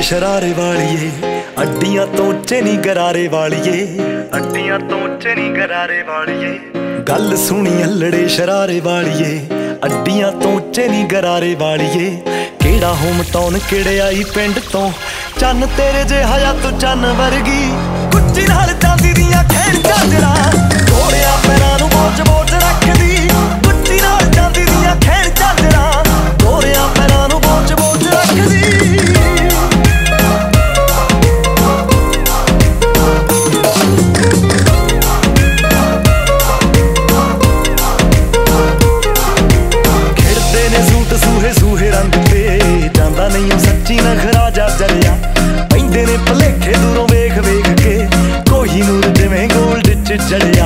ਸ਼ਰਾਰੇ ਵਾਲੀਏ, ਅੱਡੀਆਂ ਤੋਂ ਉੱਚੇ ਨੀ ਗਰਾਰੇ ਵਾਲੀਏ, ਅੱਡੀਆਂ ਤੋਂ ਉੱਚੇ ਨੀ ਗਰਾਰੇ ਵਾਲੀਏ। ਗੱਲ ਸੁਣੀ ਅਲੜੇ ਸ਼ਰਾਰੇ ਵਾਲੀਏ, ਅੱਡੀਆਂ ਤੋਂ ਉੱਚੇ ਨੀ ਗਰਾਰੇ ਵਾਲੀਏ। ਕਿਹੜਾ ਹੋਮ ਟਾਊਨ ਕਿਹੜੇ ਆਈ ਪਿੰਡ ਤੋਂ, ਚੰਨ ਤੇਰੇ ਜਿਹਾ ਜਾਂ ਤੂੰ ਚੰਨ ਵਰਗੀ। ਕੁੱਚੀ ਨਾਲ ਚਾਂਦੀ ਦੀਆਂ ਖੈਣ ਝਾਂਜਰਾਂ, ਗੋਰਿਆਂ ਪੈਰਾਂ ਨੂੰ ਬੋਝ ਬੋਝ ਰੱਖਦੀ। ਕੁੱਚੀ ਨਾਲ ਚਾਂਦੀ ਦੀਆਂ ਖੈਣ ਝਾਂਜਰਾਂ, ਗੋਰਿਆਂ ਪੈਰਾਂ ਨੂੰ ਬੋਝ ਬੋਝ ਰੱਖਦੀ। ਸੂਹੇ ਸੂਹੇ ਰੰਗ ਤੇ ਜਾਂਦਾ ਨਹੀਂ ਉਹ ਸੱਚੀ ਨਖਰਾ ਜਾ ਜਲਿਆ। ਪੈਂਦੇ ਨੇ ਭਲੇਖੇ ਦੂਰੋਂ ਵੇਖ ਵੇਖ ਕੇ, ਕੋਹੀਨੂਰ ਜਿਵੇਂ ਗੋਲਡ ਚ ਜੜਿਆ।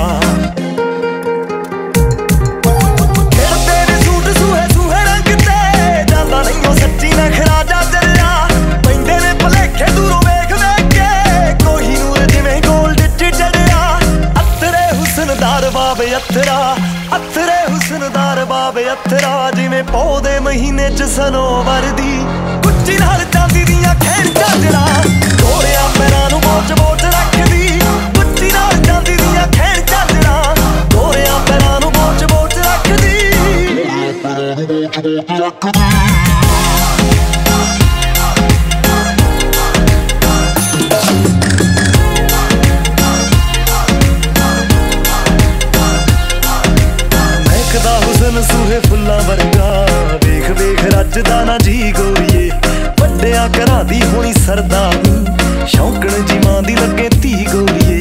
ਖੇਡਦੇ ਨੇ ਸੂਟ ਸੂਹੇ ਸੂਹੇ ਰੰਗ ਤੇ, ਜਾਂਦਾ ਨਹੀਂ ਉਹ ਸੱਚੀ ਨਖਰਾ ਜਾ ਜਲਿਆ। ਪੈਂਦੇ ਨੇ ਭਲੇਖੇ ਦੂਰੋਂ ਵੇਖ ਵੇਖ ਕੇ, ਕੋਹੀਨੂਰ ਜਿਵੇਂ ਗੋਲਡ ਚ ਜੜਿਆ। ਅਥਰੇ ਹੁਸਨਦਾਰ ਬਾਬੇ ਅਥਰਾ, ਅਥਰੇ ਹੁਸਨਦਾਰ ਬਾਬੇ ਅਥਰਾ, ਜਿਵੇਂ ਪੌਦੇ ਮਹੀਨੇ ਚ ਸਨੋਵਰ ਦੀ। ਕੁੱਚੀ ਨਾਲ ਚਾਂਦੀ ਦੀਆਂ ਖੈਣ ਝਾਂਜਰਾਂ, ਗੋਰਿਆਂ ਪੈਰਾਂ ਨੂੰ ਬੋਝ ਬੋਝ ਰੱਖਦੀ। ਕੁੱਚੀ ਨਾਲ ਚਾਂਦੀ ਦੀਆਂ ਖੈਣ ਝਾਂਜਰਾਂ, ਗੋਰਿਆਂ ਪੈਰਾਂ ਨੂੰ ਬੋਝ ਬੋਝ ਰੱਖਦੀ। ਹੁਸਨ ਸੂਹੇ ਫੁੱਲਾਂ ਵਰਗਾ, ਵੇਖ ਵੇਖ ਰੱਜਦਾ ਨਾ ਜੀ ਗੋਰੀਏ। ਵੱਡਿਆਂ ਘਰਾਂ ਦੀ ਹੋਣੀ ਸਰਦਾਰਨੀ, ਸ਼ੌਂਕਣ ਜੀ ਮਾਂ ਦੀ ਲੱਗੇ ਧੀ ਗੋਰੀਏ।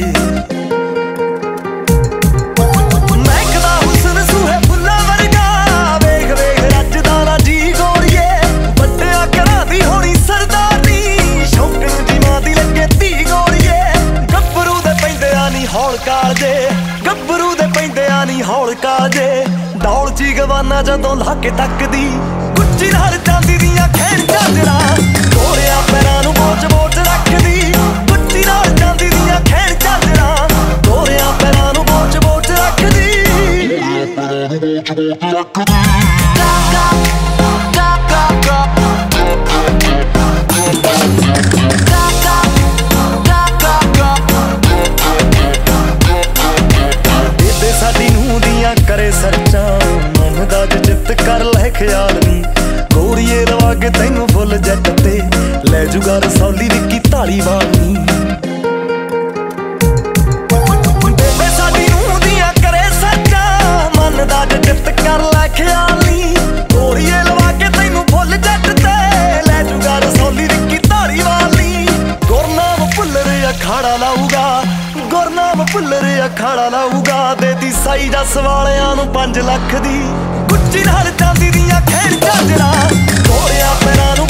ਮਹਿਕਦਾ ਹੁਸਨ ਸੂਹੇ ਫੁੱਲਾਂ ਵਰਗਾ, ਵੇਖ ਵੇਖ ਰੱਜਦਾ ਨਾ ਜੀ ਗੋਰੀਏ। ਵੱਡਿਆਂ ਘਰਾਂ ਦੀ ਹੋਣੀ ਸਰਦਾਰਨੀ, ਸ਼ੌਂਕਣ ਜੀ ਮਾਂ ਦੀ ਲੱਗੇ ਧੀ ਗੋਰੀਏ। ਗੱਭਰੂ ਦੇ ਪੈਂਦਿਆਂ ਨੀ ਹੌਲ ਕਾਲਜੇ, ਗੱਭਰੂ ਦੇ ਪੈਂਦਿਆਂ ਨੀ ਹੌਲ ਕਾਲਜੇ। ਦੌੜ ਚ ਗਵਾਨਾ ਜਦੋਂ ਲਾ ਕੇ ਤੱਕਦੀ। ਕੁੱਚੀ ਨਾਲ ਚਾਂਦੀ ਦੀਆਂ ਖੈਣ ਝਾਂਜਰਾਂ, ਗੋਰਿਆਂ ਪੈਰਾਂ ਨੂੰ ਬੋਝ ਬੋਝ ਰੱਖਦੀ। ਕੁੱਚੀ ਨਾਲ ਚਾਂਦੀ ਦੀਆਂ ਖੈਣ ਝਾਂਜਰਾਂ, ਗੋਰਿਆਂ ਪੈਰਾਂ ਨੂੰ ਬੋਝ ਬੋਝ ਰੱਖਦੀ। ਬੇਬੇ ਸਾਡੀ ਨੂੰਹ ਦੀਆਂ ਕਰੇ ਸਰਚਾਂ, ਮਨ ਦਾ ਜਿੱਤ ਕਰ ਲੈ ਖਿਆਲ ਨੀ। ਗੋਰੀਏ ਲਵਾ ਕੇ ਤੈਨੂੰ ਫੁੱਲ ਜੱਟ ਤੇ, ਲੈ ਜੂਗਾ ਰਸੌਲੀ ਵਿੱਕੀ ਧਾਲੀਵਾਲ ਨੀ। ਬੇਬੇ ਸਾਡੀ ਨੂੰਹ ਦੀਆਂ ਕਰੇ ਸਰਚਾਂ, ਮਨ ਦਾ ਜਿੱਤ ਕਰ ਲੈ ਖਿਆਲ ਨੀ। ਗੋਰੀਏ ਲਵਾ ਕੇ ਤੈਨੂੰ ਫੁੱਲ ਜੱਟ ਤੇ, ਲੈ ਜੂਗਾ ਰਸੌਲੀ ਵਿੱਕੀ ਧਾਲੀਵਾਲ ਨੀ। ਗੁਰਨਾਮ ਭੁੱਲਰ ਅਖਾੜਾ ਲਾਊਗਾ, ਗੁਰਨਾਮ ਭੁੱਲਰ ਅਖਾੜਾ ਲਾਊਗਾ। ਦੇਤੀ ਸਾਈ ਜੱਸ ਵਾਲਿਆਂ ਨੂੰ 5 ਲੱਖ ਦੀ। ਕੁੱਚੀ ਨਾਲ ਚਾਂਦੀ ਦੀਆਂ ਖੈਣ ਝਾਂਜਰਾਂ, ਗੋਰਿਆਂ ਪੈਰਾਂ ਨੂੰ